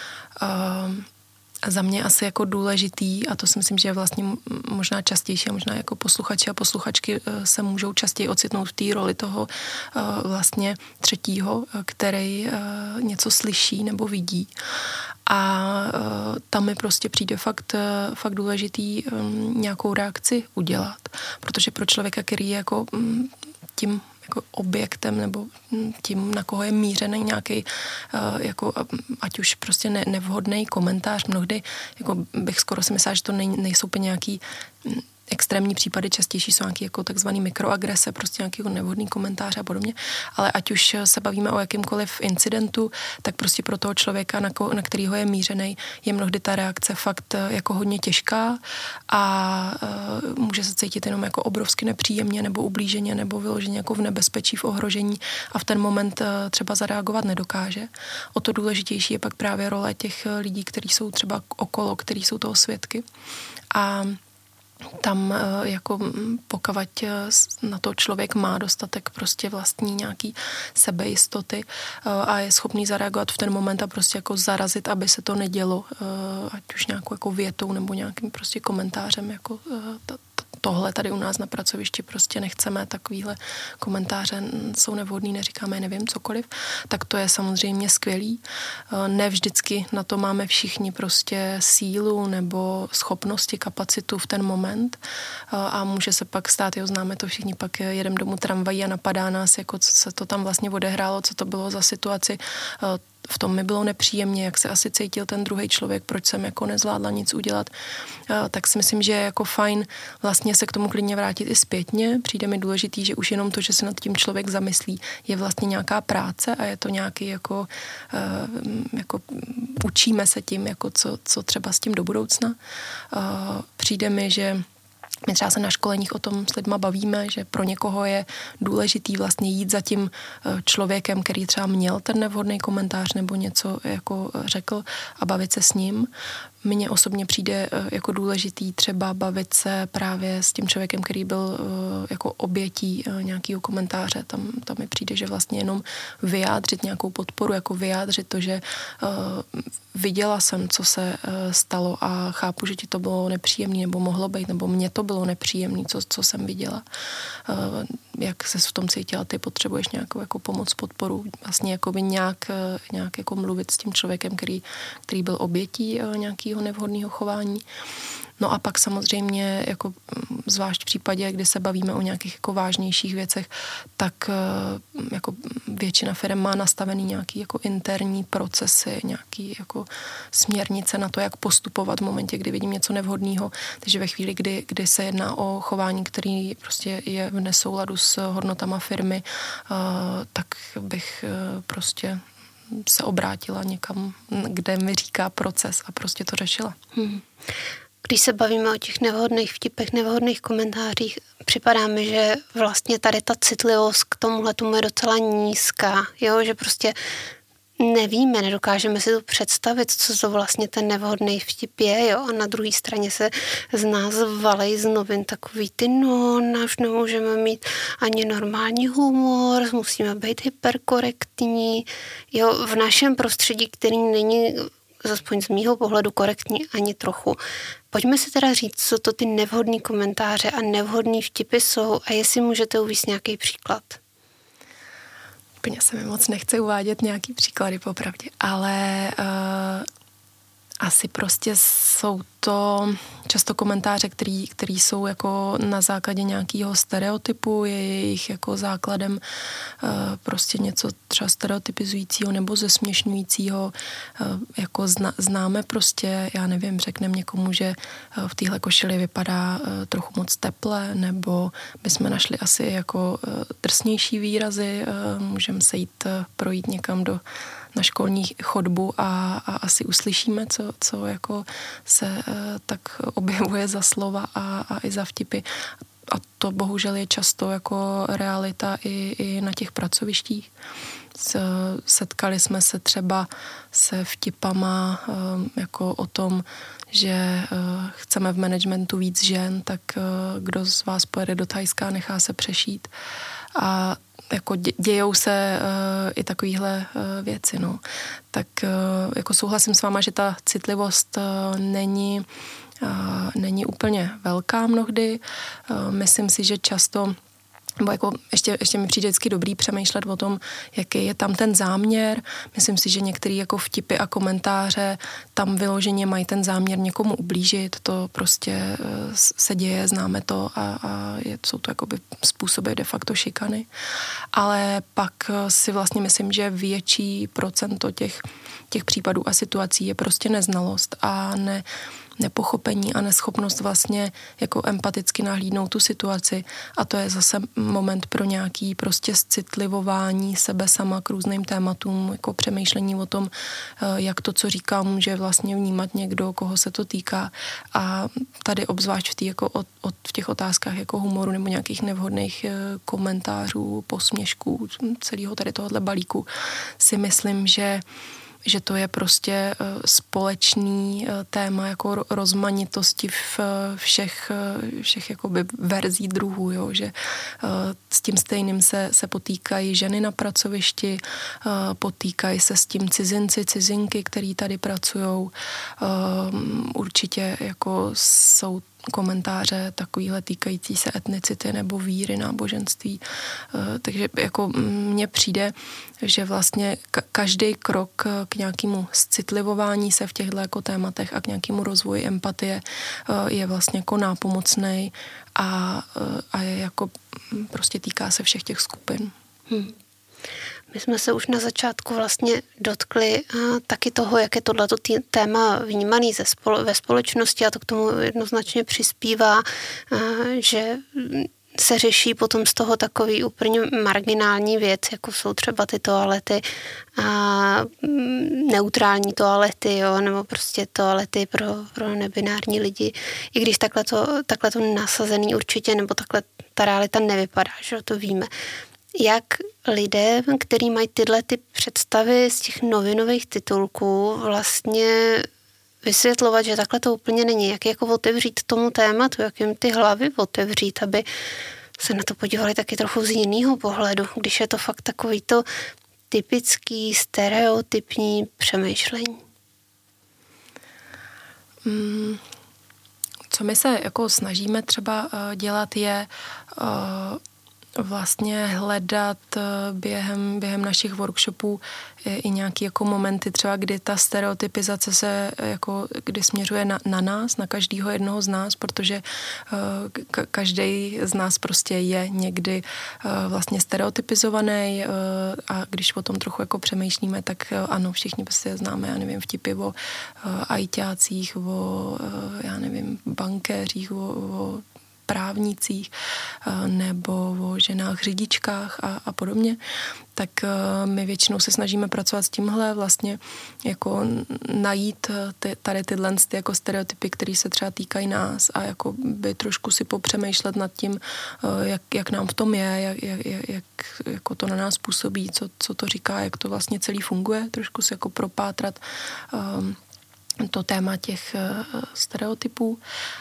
Za mě asi jako důležitý, a to si myslím, že je vlastně možná častější, a možná jako posluchači a posluchačky se můžou častěji ocitnout v té roli toho vlastně třetího, který něco slyší nebo vidí. A tam mi prostě přijde fakt důležitý nějakou reakci udělat. Protože pro člověka, který je jako tím jako objektem nebo tím, na koho je mířený nějaký jako ať už prostě nevhodný komentář. Mnohdy jako bych skoro si myslela, že to nejsou úplně nějaký extrémní případy, častější jsou nějaký jako takzvaný mikroagrese, prostě nějaký jako nevhodný komentář a podobně, ale ať už se bavíme o jakýmkoliv incidentu, tak prostě pro toho člověka, na kterýho je mířený, je mnohdy ta reakce fakt jako hodně těžká a může se cítit jenom jako obrovsky nepříjemně nebo ublíženě nebo vyloženě jako v nebezpečí, v ohrožení a v ten moment třeba zareagovat nedokáže. O to důležitější je pak právě role těch lidí, kteří jsou třeba okolo, kteří jsou toho svědky. A tam jako pokavať na to člověk má dostatek prostě vlastní nějaký sebejistoty a je schopný zareagovat v ten moment a prostě jako zarazit, aby se to nedělo, ať už nějakou jako větou nebo nějakým prostě komentářem, jako tohle tady u nás na pracovišti prostě nechceme, takovýhle komentáře jsou nevhodný, neříkáme, nevím, cokoliv, tak to je samozřejmě skvělý. Ne vždycky na to máme všichni prostě sílu nebo schopnosti, kapacitu v ten moment a může se pak stát, jo, známe to všichni, pak jedem domů tramvají a napadá nás, jako co se to tam vlastně odehrálo, co to bylo za situaci. V tom mi bylo nepříjemně, jak se asi cítil ten druhý člověk, proč jsem jako nezvládla nic udělat, tak si myslím, že je jako fajn vlastně se k tomu klidně vrátit i zpětně. Přijde mi důležitý, že už jenom to, že se nad tím člověk zamyslí, je vlastně nějaká práce a je to nějaký jako učíme se tím, jako co třeba s tím do budoucna. Přijde mi, že my třeba se na školeních o tom s lidma bavíme, že pro někoho je důležitý vlastně jít za tím člověkem, který třeba měl ten nevhodný komentář nebo něco jako řekl a bavit se s ním. mně osobně přijde jako důležitý třeba bavit se právě s tím člověkem, který byl jako obětí nějakého komentáře. Tam mi přijde, že vlastně jenom vyjádřit nějakou podporu, jako vyjádřit to, že viděla jsem, co se stalo a chápu, že ti to bylo nepříjemné, nebo mohlo být, nebo mně to bylo nepříjemné, co jsem viděla. Jak ses v tom cítila, ty potřebuješ nějakou jako pomoc, podporu, vlastně jakoby nějak jako mluvit s tím člověkem, který byl obětí nějakého nevhodného chování. No a pak samozřejmě, jako zvlášť v případě, kdy se bavíme o nějakých jako vážnějších věcech, tak jako většina firem má nastavený nějaký jako interní procesy, nějaký jako směrnice na to, jak postupovat v momentě, kdy vidím něco nevhodného. Takže ve chvíli, kdy se jedná o chování, který prostě je v nesouladu s hodnotama firmy, tak bych prostě se obrátila někam, kde mi říká proces a prostě to řešila. Když se bavíme o těch nevhodných vtipech, nevhodných komentářích, připadá mi, že vlastně tady ta citlivost k tomuhle tomu je docela nízká, jo? Že prostě nevíme, nedokážeme si to představit, co to vlastně ten nevhodný vtip je, jo? A na druhé straně se z nás valej z novin takový ty, náš nemůžeme mít ani normální humor, musíme být hyperkorektní, jo? V našem prostředí, který není aspoň z mýho pohledu korektní ani trochu. Pojďme si teda říct, co to ty nevhodný komentáře a nevhodný vtipy jsou a jestli můžete uvést nějaký příklad. Úplně se mi moc nechce uvádět nějaký příklady popravdě, ale asi prostě jsou to často komentáře, který jsou jako na základě nějakého stereotypu, je jejich jako základem prostě něco třeba stereotypizujícího nebo zesměšňujícího. Jako známe prostě, já nevím, řekneme někomu, že v téhle košili vypadá trochu moc teple, nebo bychom našli asi jako drsnější výrazy, můžeme se jít projít někam na školní chodbu a asi uslyšíme, co jako se tak objevuje za slova a i za vtipy. A to bohužel je často jako realita i na těch pracovištích. Setkali jsme se třeba se vtipama jako o tom, že chceme v managementu víc žen, tak kdo z vás pojede do Thajska, nechá se přešít. A jako dějou se i takovýhle věci, no. Tak jako souhlasím s váma, že ta citlivost není úplně velká mnohdy. Myslím si, že často nebo jako ještě mi přijde vždycky dobrý přemýšlet o tom, jaký je tam ten záměr. Myslím si, že některé jako vtipy a komentáře tam vyloženě mají ten záměr někomu ublížit. To prostě se děje, známe to a jsou to jakoby způsoby de facto šikany. Ale pak si vlastně myslím, že větší procento těch případů a situací je prostě neznalost a nepochopení a neschopnost vlastně jako empaticky nahlídnout tu situaci a to je zase moment pro nějaký prostě citlivování sebe sama k různým tématům, jako přemýšlení o tom, jak to, co říkám, může vlastně vnímat někdo, koho se to týká a tady obzvlášť v těch otázkách jako humoru nebo nějakých nevhodných komentářů, posměšků, celého tady tohohle balíku si myslím, že to je prostě společný téma jako rozmanitosti všech jakoby verzí druhů, jo? Že s tím stejným se potýkají ženy na pracovišti, potýkají se s tím cizinci, cizinky, který tady pracujou. Určitě jako jsou komentáře takovýhle týkající se etnicity nebo víry, náboženství. Takže jako mně přijde, že vlastně každý krok k nějakému citlivování se v těchto jako tématech a k nějakému rozvoji empatie je vlastně jako nápomocnej a je jako prostě týká se všech těch skupin. My jsme se už na začátku vlastně dotkli taky toho, jak je tohleto téma vnímaný ve společnosti a to k tomu jednoznačně přispívá, že se řeší potom z toho takový úplně marginální věc, jako jsou třeba ty toalety, neutrální toalety, jo, nebo prostě toalety pro nebinární lidi. I když takhle to nasazený určitě, nebo takhle ta realita nevypadá, že to víme. Jak lidé, kteří mají tyhle ty představy z těch novinových titulků, vlastně vysvětlovat, že takhle to úplně není. Jak jako otevřít tomu tématu, jak jim ty hlavy otevřít, aby se na to podívali taky trochu z jiného pohledu, když je to fakt takový to typický, stereotypní přemýšlení. Co my se jako snažíme třeba dělat je vlastně hledat během našich workshopů i nějaké jako momenty třeba, kdy ta stereotypizace se jako, kdy směřuje na nás, na každého jednoho z nás, protože každý z nás prostě je někdy vlastně stereotypizovaný a když o tom trochu jako přemýšlíme, tak ano, všichni prostě známe, já nevím, vtipy o ajťácích, o já nevím, bankéřích, o právnících nebo o ženách řidičkách a podobně, tak my většinou se snažíme pracovat s tímhle vlastně jako najít tady tyhle jako stereotypy, které se třeba týkají nás a jako by trošku si popřemýšlet nad tím, jak nám v tom je, jak jako to na nás působí, co to říká, jak to vlastně celý funguje, trošku si jako propátrat to téma těch stereotypů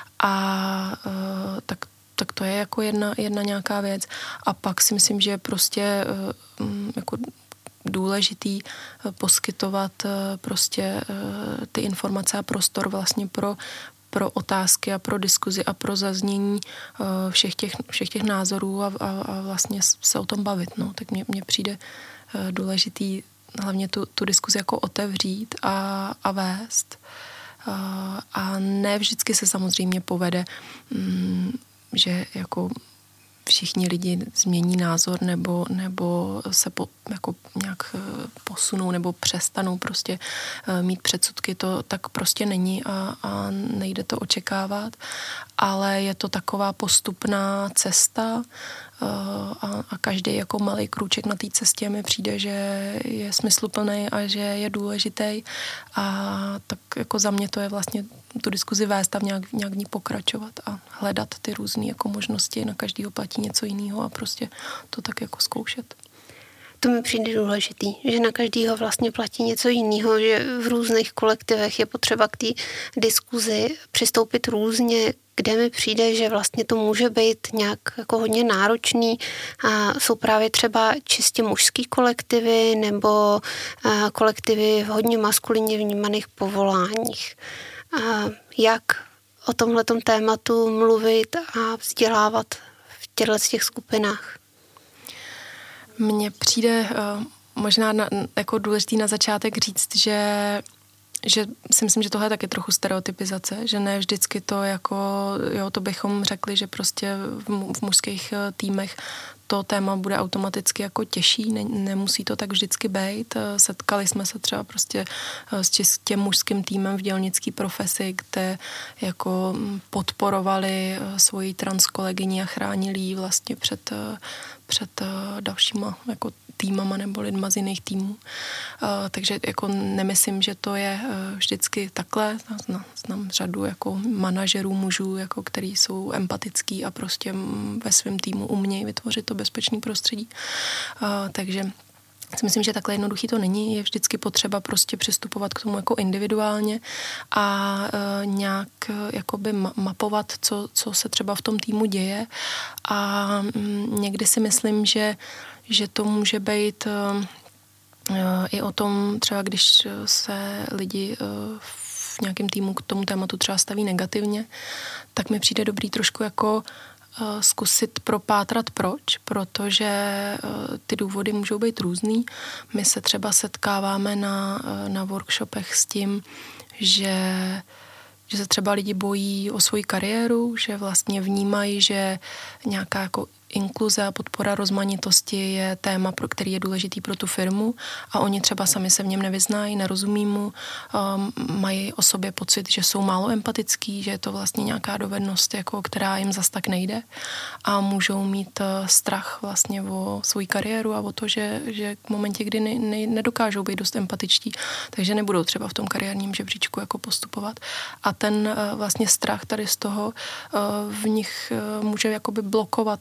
a tak to je jako jedna nějaká věc. A pak si myslím, že je prostě jako důležitý poskytovat prostě ty informace a prostor vlastně pro otázky a pro diskuzi a pro zaznění všech těch názorů a vlastně se o tom bavit. No. Tak mně přijde důležitý hlavně tu diskuzi jako otevřít a vést. A ne vždycky se samozřejmě povede, že jako všichni lidi změní názor nebo se jako nějak posunou nebo přestanou prostě mít předsudky. To tak prostě není a nejde to očekávat, ale je to taková postupná cesta a každý jako malý krůček na té cestě mi přijde, že je smysluplný a že je důležitý a tak jako za mě to je vlastně tu diskuzi vést a nějak v ní pokračovat a hledat ty různé jako možnosti, na každýho platí něco jiného a prostě to tak jako zkoušet. To mi přijde důležitý, že na každýho vlastně platí něco jiného, že v různých kolektivech je potřeba k té diskuzi přistoupit různě, kde mi přijde, že vlastně to může být nějak jako hodně náročný a jsou právě třeba čistě mužský kolektivy nebo kolektivy v hodně maskulinně vnímaných povoláních. A jak o tomhletom tématu mluvit a vzdělávat v těch skupinách? Mně přijde možná jako důležitý na začátek říct, že si myslím, že tohle je taky trochu stereotypizace, že ne vždycky to jako, jo, to bychom řekli, že prostě v mužských týmech to téma bude automaticky jako těžší, nemusí to tak vždycky být. Setkali jsme se třeba prostě s čistě mužským týmem v dělnické profesi, kde jako podporovali svoji transkolegyni a chránili ji vlastně před dalšíma jako týmama nebo lidma z jiných týmů. Takže jako nemyslím, že to je vždycky takhle. Znám řadu jako manažerů mužů, jako který jsou empatický a prostě ve svém týmu umějí vytvořit to bezpečné prostředí. Takže si myslím, že takhle jednoduchý to není. Je vždycky potřeba prostě přistupovat k tomu jako individuálně a nějak jakoby mapovat, co se třeba v tom týmu děje. A někdy si myslím, že to může být i o tom, třeba když se lidi v nějakém týmu k tomu tématu třeba staví negativně, tak mi přijde dobrý trošku jako zkusit propátrat proč, protože ty důvody můžou být různý. My se třeba setkáváme na workshopech s tím, že se třeba lidi bojí o svoji kariéru, že vlastně vnímají, že nějaká jako inkluze a podpora rozmanitosti je téma, který je důležitý pro tu firmu a oni třeba sami se v něm nevyznají, nerozumí mu, mají o sobě pocit, že jsou málo empatický, že je to vlastně nějaká dovednost, jako, která jim zas tak nejde a můžou mít strach vlastně o svou kariéru a o to, že v momentě, kdy nedokážou být dost empatičtí, takže nebudou třeba v tom kariérním žebříčku jako postupovat a ten vlastně strach tady z toho v nich může jakoby blokovat vlastně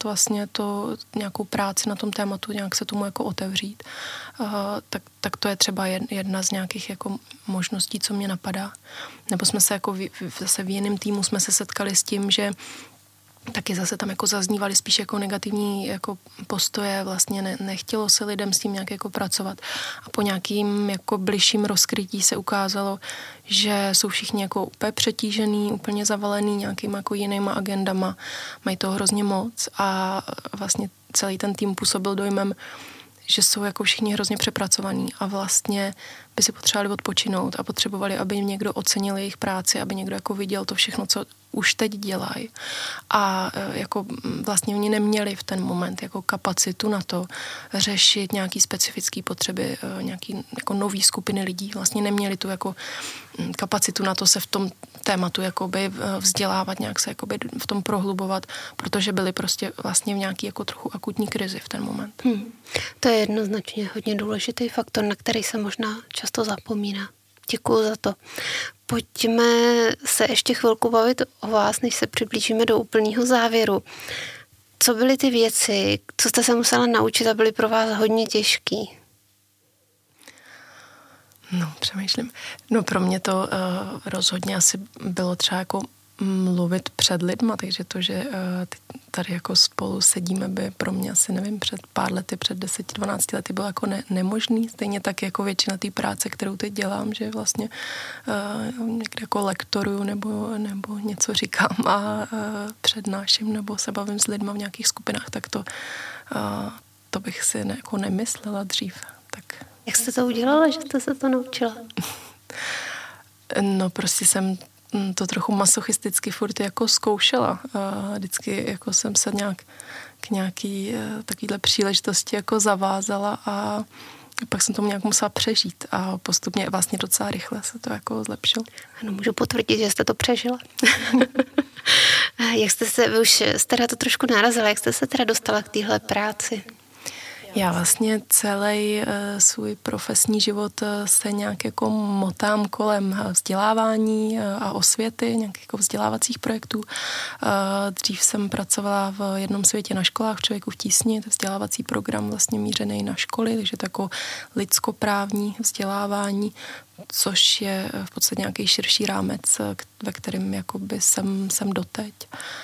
vlastně nějakou práci na tom tématu, nějak se tomu jako otevřít, tak to je třeba jedna z nějakých jako možností, co mě napadá. Nebo jsme se jako zase v jiném týmu jsme se setkali s tím, že taky zase tam jako zaznívaly spíš jako negativní jako postoje, vlastně nechtělo se lidem s tím nějak jako pracovat a po nějakým jako bližším rozkrytí se ukázalo, že jsou všichni jako úplně přetížený, úplně zavalený nějakýma jako jinýma agendama, mají toho hrozně moc a vlastně celý ten tým působil dojmem, že jsou jako všichni hrozně přepracovaní a vlastně by si potřebovali odpočinout a potřebovali, aby někdo ocenil jejich práci, aby někdo jako viděl to všechno, co už teď dělají. A jako vlastně oni neměli v ten moment jako kapacitu na to řešit nějaký specifické potřeby, nějaký jako nový skupiny lidí. Vlastně neměli tu jako kapacitu na to se v tom tématu jakoby vzdělávat, nějak se jakoby v tom prohlubovat, protože byli prostě vlastně v nějaký jako trochu akutní krizi v ten moment. To je jednoznačně hodně důležitý faktor, na který se možná často zapomíná. Děkuju za to. Pojďme se ještě chvilku bavit o vás, než se přiblížíme do úplného závěru. Co byly ty věci, co jste se musela naučit a byly pro vás hodně těžký? No, přemýšlím. No pro mě to rozhodně asi bylo třeba jako mluvit před lidma, takže to, že tady jako spolu sedíme, by pro mě asi, nevím, před pár lety, před 10-12 lety bylo jako nemožný. Stejně tak jako většina té práce, kterou teď dělám, že vlastně někde jako lektoruju nebo něco říkám a přednáším nebo se bavím s lidma v nějakých skupinách, tak to bych si jako nemyslela dřív. Tak. Jak jste to udělala, že jste se to naučila? No prostě jsem to trochu masochisticky furt jako zkoušela. Vždycky jako jsem se nějak k nějaký takovýhle příležitosti jako zavázala a pak jsem to nějak musela přežít a postupně vlastně docela rychle se to jako zlepšilo. Ano, můžu potvrdit, že jste to přežila. Jak jste se, vy už jste to trošku narazila, jak jste se teda dostala k téhle práci? Já vlastně celý svůj profesní život se nějak jako motám kolem vzdělávání a osvěty, nějakých jako vzdělávacích projektů. Dřív jsem pracovala v Jednom světě na školách v Člověku v tísni, to vzdělávací program vlastně mířený na školy, takže to jako lidskoprávní vzdělávání, což je v podstatě nějaký širší rámec, ve kterém jakoby jsem doteď.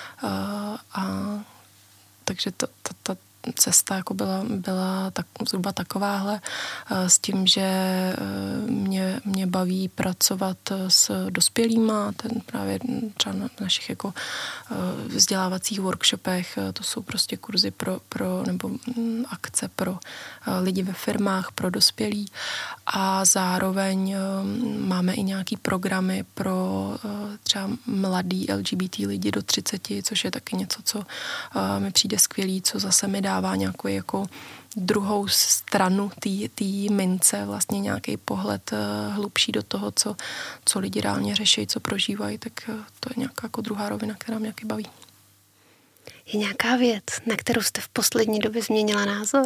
Takže ta cesta jako byla tak, zhruba takováhle s tím, že mě baví pracovat s dospělýma, ten právě třeba na našich jako vzdělávacích workshopech, to jsou prostě kurzy pro nebo akce pro lidi ve firmách, pro dospělí a zároveň máme i nějaký programy pro třeba mladý LGBT lidi do 30, což je taky něco, co mi přijde skvělý, co zase mi dává nějakou jako druhou stranu té mince, vlastně nějaký pohled hlubší do toho, co lidi reálně řeší, co prožívají, tak to je nějaká jako druhá rovina, která mě nějaký baví. Je nějaká věc, na kterou jste v poslední době změnila názor?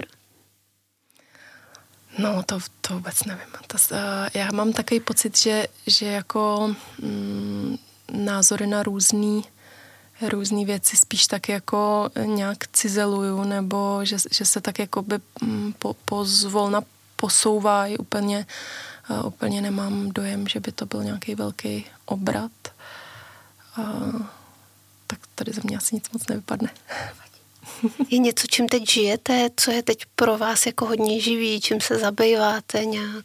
No, to vůbec nevím. Já mám takový pocit, že jako názory na různý věci spíš tak jako nějak cizeluju, nebo že se tak jako by pozvolna posouvají. Úplně nemám dojem, že by to byl nějaký velký obrat. Tak tady ze mě asi nic moc nevypadne. Je něco, čím teď žijete? Co je teď pro vás jako hodně živý? Čím se zabýváte nějak?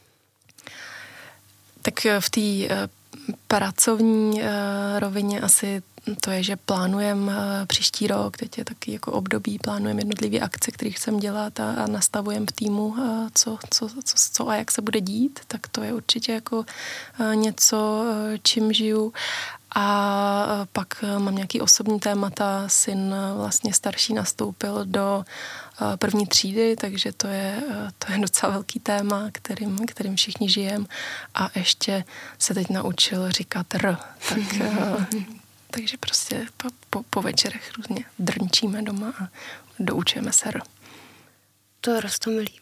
Tak v té pracovní rovině asi to je, že plánujeme příští rok, teď je taky jako období, plánujeme jednotlivé akce, které chceme dělat a nastavujeme v týmu, co a jak se bude dít, tak to je určitě jako něco, čím žiju. A pak mám nějaký osobní témata, syn vlastně starší nastoupil do první třídy, takže to je docela velký téma, kterým všichni žijeme a ještě se teď naučil říkat R, takže prostě po večerech různě drnčíme doma a doučujeme se R. To je roztomilý.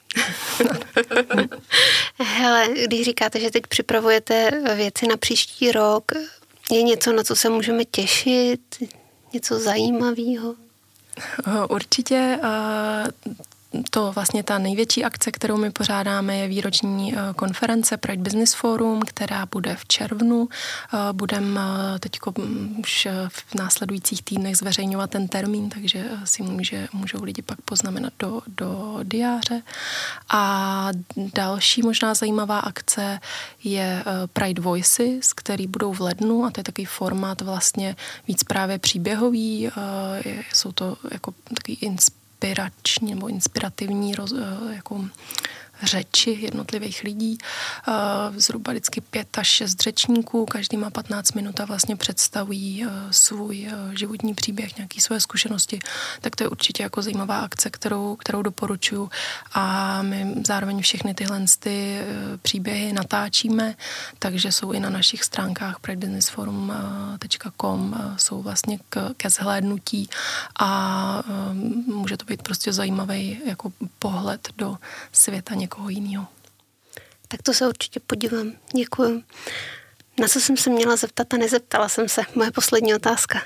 Hele, když říkáte, že teď připravujete věci na příští rok, je něco, na co se můžeme těšit? Něco zajímavého? Určitě to vlastně ta největší akce, kterou my pořádáme, je výroční konference Pride Business Forum, která bude v červnu. Budeme teď už v následujících týdnech zveřejňovat ten termín, takže si můžou lidi pak poznamenat do diáře. A další možná zajímavá akce je Pride Voices, který budou v lednu, a to je takový formát vlastně víc právě příběhový. Jsou to jako takový inspirační nebo inspirativní jako řeči jednotlivých lidí. Zhruba vždycky 5 až 6 řečníků, každý má 15 minut a vlastně představují svůj životní příběh, nějaké své zkušenosti. Tak to je určitě jako zajímavá akce, kterou doporučuji. A my zároveň všechny tyhle příběhy natáčíme, takže jsou i na našich stránkách pridebusinessforum.com, jsou vlastně ke zhlédnutí a může to být prostě zajímavý jako pohled do světa někoho jiného. Tak to se určitě podívám. Děkuju. Na co jsem se měla zeptat a nezeptala jsem se? Moje poslední otázka.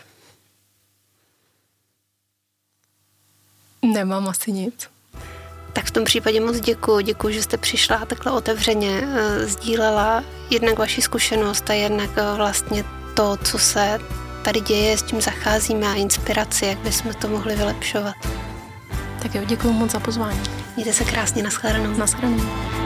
Nemám asi nic. Tak v tom případě moc děkuju. Děkuju, že jste přišla a takhle otevřeně sdílela jednak vaši zkušenost a jednak vlastně to, co se tady děje, s tím zacházíme a inspiraci, jak bychom to mohli vylepšovat. Tak jo, děkuju moc za pozvání. Mějte se krásně, nashledanou. Nashledanou.